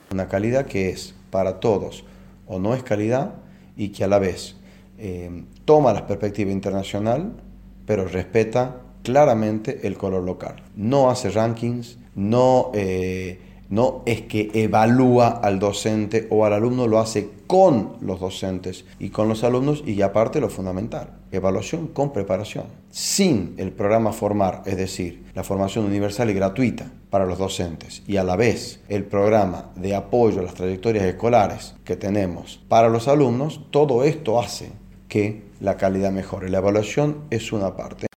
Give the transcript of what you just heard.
Una calidad que es para todos o no es calidad y que a la vez toma la perspectiva internacional, pero respeta claramente el color local. No hace rankings, no es que evalúa al docente o al alumno, lo hace con los docentes y con los alumnos, y aparte lo fundamental, evaluación con preparación. Sin el programa Formar, es decir, la formación universal y gratuita para los docentes, y a la vez el programa de apoyo a las trayectorias escolares que tenemos para los alumnos, todo esto hace que la calidad mejore. La evaluación es una parte.